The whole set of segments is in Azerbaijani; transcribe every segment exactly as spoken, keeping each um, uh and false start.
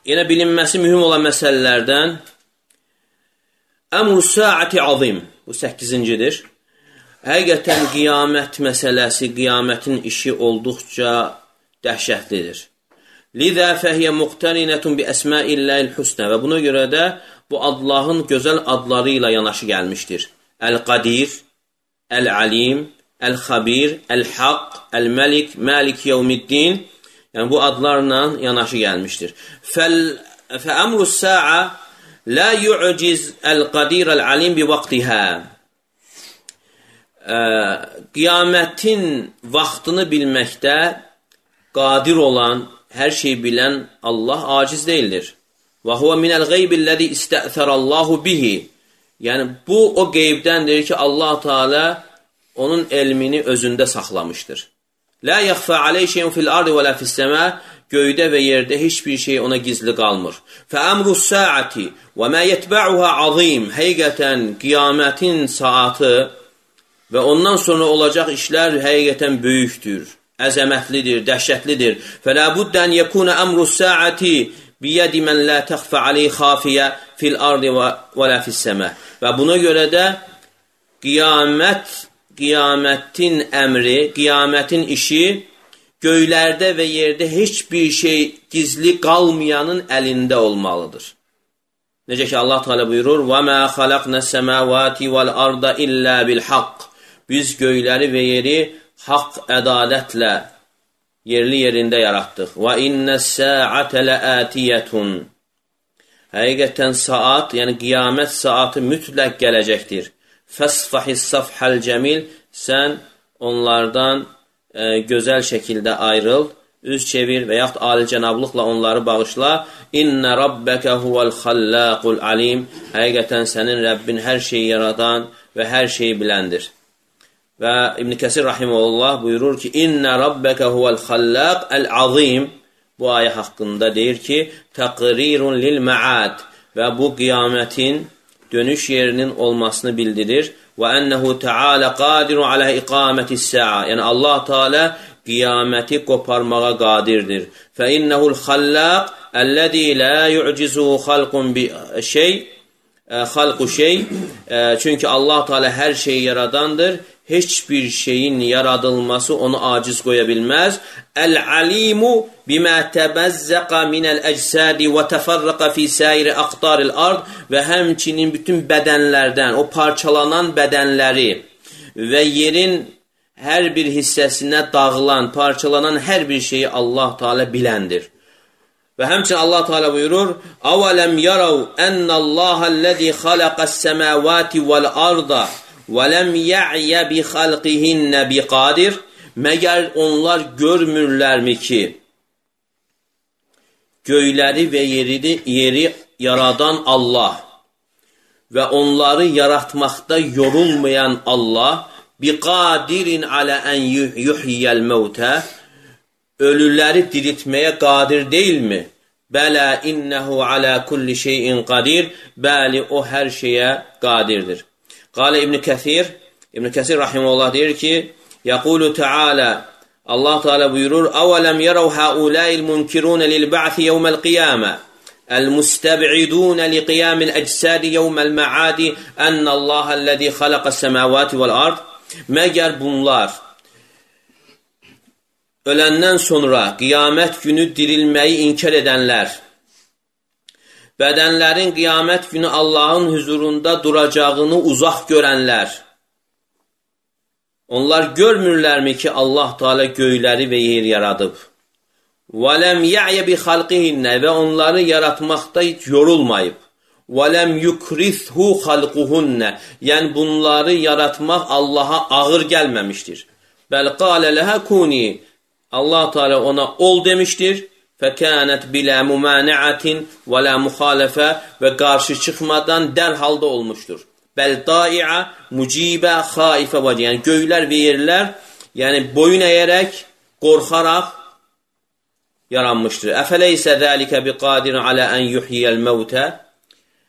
yenə bilinməsi mühüm olan məsələlərdən əmru saati azim, bu səkkizincidir. Həqiqətən qiyamət məsələsi, qiyamətin işi olduqca dəhşətlidir. Lidə fəhiyyə muqtərinətun bi əsmaillahil husnə və buna görə də bu Allahın gözəl adları ilə yanaşı gəlmişdir. Əl-Qadir, Əl-Alim, Əl-Xabir, Əl-Haq, Əl-Məlik, Məlik Yevmiddin, yəni bu adlarla yanaşı gəlmişdir. Fəəmru sə'a la yu'ciz Əl-Qadir, Əl-Alim bi vaxtihə. Qiyamətin vaxtını bilməkdə qadir olan, hər şey bilən Allah aciz deyildir. Və huvə minəl qeybilləzi istə'thərallahu bihi. Yəni, bu o qeybdəndir ki, Allah Teala onun elmini özündə saxlamışdır. La yaxfə aleyh şeyun fil ardı və la fissəmə. Göydə və yerdə heç bir şey ona gizli qalmır. Fəəmru saati və mə yətbə'uhə azim. Həqiqətən qiyamətin saatı və ondan sonra olacaq işlər həqiqətən böyükdür, əzəmətlidir, dəhşətlidir. Fələ buddən yəkuna əmru saati biyədi mən la təxfə aleyh xafiyyə fil ardı və la fissəmə. Və buna görə də qiyamət, qiyamətin əmri, qiyamətin işi göylərdə və yerdə heç bir şey gizli qalmayanın əlində olmalıdır. Necə ki, Allah Teala buyurur, وَمَا خَلَقْنَا السَّمَاوَاتِ وَالْأَرْضَ إِلَّا بِالْحَقِّ. Biz göyləri və yeri haqq, ədalətlə yerli yerində yaratdıq. وَإِنَّ السَّاعَةَ لَآتِيَةٌ. Həqiqətən saat, yəni qiyamət saatı mütləq gələcəkdir. فَاسْفَحِ الصَّفْحَ الْجَمِيلِ. Sən onlardan e, gözəl şəkildə ayrıl, üz çevir və yaxud alicənablıqla onları bağışla. İnnə rabbəkə huvəl xallaqul alim. Həqiqətən sənin Rəbbin hər şeyi yaradan və hər şeyi biləndir. Və İbn Kəsir rahimehullah buyurur ki, İnnə rabbəkə huvəl xallaq əl-azim. Bu ayə haqqında deyir ki, təqrirun lil məad və bu qiyamətin dönüş yerinin olmasını bildirir. Və ənəhu təalə qadiru alə iqamətis sə'a. Yəni Allah Teala qiyaməti qoparmağa qadirdir. Fəinnəhul xallaq əlləzi la yu'cizuhu xalqun bi şey, xalqu şey. Çünki Allah Teala hər şeyi yaradandır. Heç bir şeyin yaradılması onu aciz qoya bilməz. Əl-alimu bimə təbəzzəqə minəl əcsədi və təfərrəqə fi səiri aqtaril ard. Və həmçinin bütün bədənlərdən, o parçalanan bədənləri və yerin hər bir hissəsinə dağılan, parçalanan hər bir şeyi Allah Teala biləndir. Və həmçinin Allah Teala buyurur, Əvələm yarav ennəlləhəl-ləzi xaləqəs-səməvəti vəl-arda və ləm yə'yə bi xalqihinnə bi qadir. Məgər onlar görmürlərmi ki, göyləri və yeri, yeri yaradan Allah və onları yaratmaqda yorulmayan Allah bi qadirin alə ən yuhyiyəl məvtə, ölüləri diriltməyə qadir deyilmi? Bələ innəhu alə kulli şeyin qadir, bəli o hər şeyə qadirdir. Qalə İbn Kəsir, İbn Kəsir rahimehullah deyir ki, yəqulu Teala, Allah Teala buyurur, Əvələm yərəv həuləil münkirunə lil-bə'thi yevməl qiyamə, əl-müstəb'idunə li-qiyamil əcsədi yevməl mə'adi, ennəlləhəl-ləzi xaləqəs-səməvəti vəl-ard. Məgər bunlar öləndən sonra qiyamət günü dirilməyi inkar edənlər, bədənlərin qiyamət günü Allahın huzurunda duracağını uzaq görənlər, onlar görmürlərmi ki, Allah Teala göyləri və yer yaradıb? وَلَمْ يَعْيَ بِخَلْقِهِنَّ və onları yaratmaqda hiç yorulmayıb. وَلَمْ يُكْرِثْهُ خَلْقُهُنَّ yəni bunları yaratmaq Allaha ağır gəlməmişdir. Bəl قَالَ لَهَا كُونِي Allah Teala ona ol demişdir. فَكَانَتْ بِلَا مُمَانِعَةٍ وَلَا مُخَالَفَةٍ və qarşı çıxmadan dərhalda olmuşdur. Bəl dai'a, mucibə, xaifə vəcə. Yəni göylər və yerlər, yəni boyun əyərək, qorxaraq yaranmışdır. Əfəleysə zəlikə biqadirin alə ən yuhyiyəl məvtə.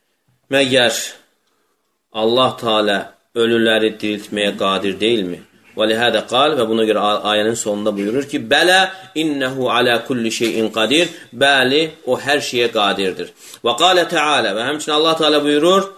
Məgər Allah Teala ölüləri diriltməyə qadir deyilmi? Və lihədə qal və buna görə ayənin sonunda buyurur ki, bələ innəhu alə kulli şeyin qadir. Bəli, o hər şeyə qadirdir. Və qalə təalə və həmçinin Allah Teala buyurur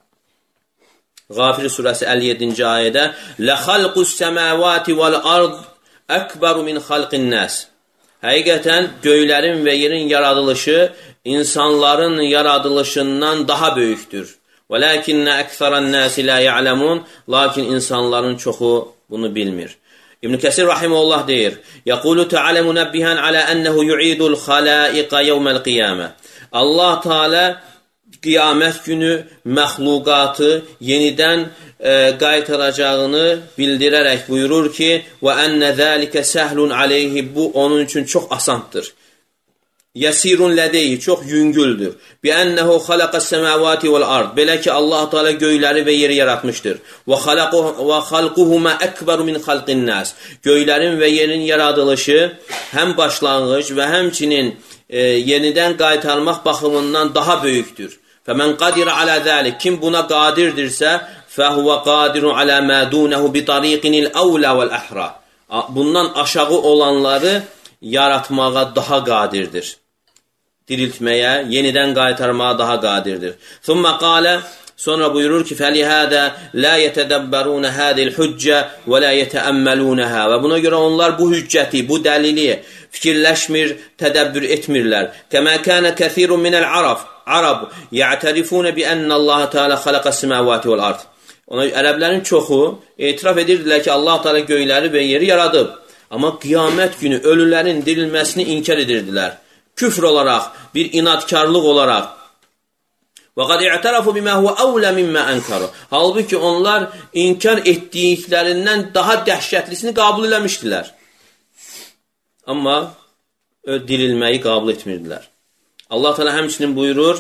Qafir surəsi əlli yeddinci ayədə Lə xalqus səməvati vəl-ard əkbəru min xalqin nəs. Həqiqətən göylərin və yerin yaradılışı insanların yaradılışından daha böyükdür. وَلَكِنَّ أَكْثَرَ النَّاسِ لَا يَعْلَمُونَ. Lakin insanların çoxu bunu bilmir. İbn Kəsir rahimehullah deyir: "Yəqulu Teala munabbihan ala ennehu yu'idul xalaiqa yawmal qiyamah." Allah Teala qiyamət günü məxluqatı yenidən e, qaytaracağını bildirərək buyurur ki: "Və enne zalika sahlun alayhi." Bu onun üçün çox asandır. Yasirun ladayhi, çox yüngüldür. Bi ennehu xalaqas semawati vel ard. Belə ki Allah Teala göyləri və yeri yaratmışdır. Və xalaqu və xalquhuma ekberu min xalqin nas. Göylərin və yerin yaradılışı həm başlanğıc və həmçinin e, yenidən qaytarmaq baxımından daha böyükdür. Fəmən qadir alə zəlik. Kim buna qadirdirsə, fəhvə qadirun alə mə dunehu bi tariqinil əvlə vəl əhra. Bundan aşağı olanları yaratmağa daha qadirdir. Diriltməyə, yenidən qaytarmağa daha qadirdir. Thumma qalə, sonra buyurur ki, fəlihədə lə yətədəbbərunə hədil hüccə və lə yətəəmməlunəhə. Və buna görə onlar bu hüccəti, bu dəlili fikirləşmir, tədəbbür etmirlər. Kəmə kənə kəthirun minəl arab. Arab ya'tarifunə bi ennəllaha Teala xalaqas semavati vel ard. Ona ərəblərin çoxu etiraf edirdilər ki, Allah Teala göyləri və yeri yaradıb. Amma qiyamət günü ölülərin dirilməsini inkar edirdilər. Küfr olaraq, bir inadkarlıq olaraq. Və qad i'tarafu bimə huve əvlə mimmə ənkaru. Halbuki onlar inkar etdiklərindən daha dəhşətlisini qəbul eləmişdilər. Amma dirilməyi qəbul etmirdilər. Allah Teala həmçinin buyurur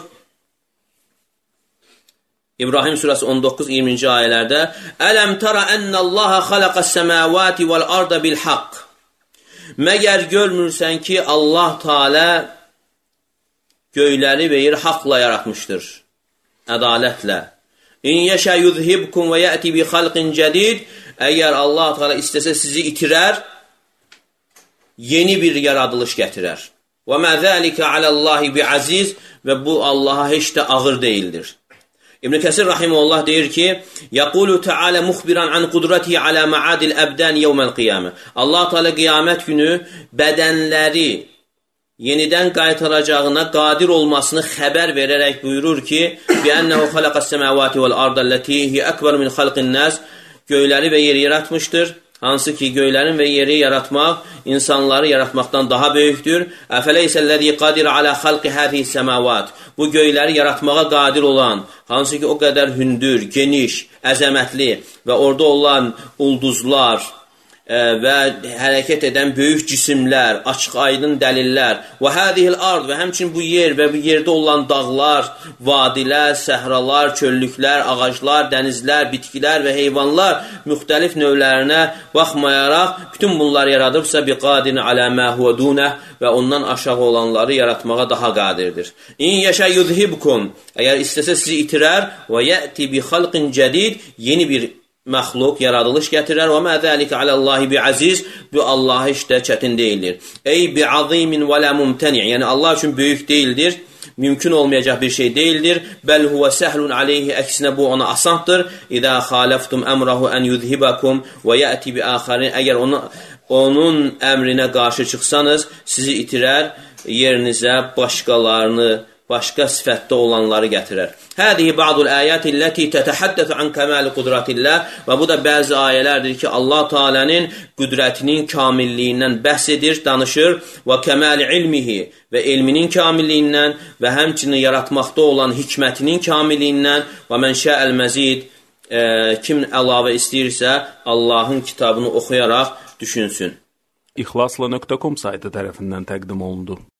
İbrahim surəsi on doqquz iyirminci ayələrdə Ələm tara ennəllaha xalaqas səmavati vel arda bil haqq. Məgər görmürsən ki Allah Teala göyləri və yeri haqla yaratmışdır, ədalətlə. İn yəşə yuzhibkum və yəti bi xalqin cədid. Əgər Allah Teala istəsə sizi itirər, yeni bir yaradılış gətirər. Və mə zəlikə aləllahi bi aziz. Və bu Allaha heç də ağır deyildir. İbn Kəsir rahimehullah deyir ki, yəqulu Teala muxbiran an qudratihi alə ma'adil əbdən yevməl qiyamə. Allah Teala qiyamət günü bədənləri yenidən qaytaracağına qadir olmasını xəbər verərək buyurur ki, bi ənnehu xalaqas semavati vel arda allati hi ekber min xalqin nas. Göyləri və yeri yaratmışdır. Hansı ki göylərin və yeri yaratmaq insanları yaratmaqdan daha böyükdür. Əfələysəl-ləzi qadir alə xalqi həzihi səmavat. Bu göyləri yaratmağa qadir olan, hansı ki o qədər hündür, geniş, əzəmətli və orada olan ulduzlar e, və hərəkət edən böyük cisimlər, açıq aydın dəlillər və hədihil ard və həmçinin bu yer və bu yerdə olan dağlar, vadilər, səhralar, çöllüklər, ağaclar, dənizlər, bitkilər və heyvanlar müxtəlif növlərinə baxmayaraq bütün bunları yaradıbsa bi qadirin alə mə huve dunə və ondan aşağı olanları yaratmağa daha qadirdir. İn yəşə yuzhibkum. Əgər istəsə sizi itirər və yəti bi xalqin cədid, yeni bir məxluq, yaradılış gətirər. Və mə zəlikə aləllahi bi aziz. Bu Allah heç də çətin deyildir. Ey bi azimin və lə mumtəni. Yəni Allah üçün böyük deyildir, mümkün olmayacaq bir şey deyildir. Bəl huvə səhlun aleyhi. Əksinə bu ona asandır. İzə xaləftum əmrahu ən yuzhibakum və yəti bi axarin. Əgər onu onun əmrinə qarşı çıxsanız, sizi itirər, yerinizə başqalarını, başqa sifətdə olanları gətirər. Hədihi ba'dul ayati allati tetahaddathu an kamal qudratillah. Və bu da bəzi ayələrdir ki, Allah Teala'nın qüdrətinin kamilliyindən bəhs edir, danışır və kamal ilmihi və elminin kamilliyindən və həmçinin yaratmaqda olan hikmətinin kamilliyindən və mən şa'al mazid. E, kim əlavə istəyirsə Allahın kitabını oxuyaraq düşünsün. İxlasla nöqtə com saytı tərəfindən təqdim olundu.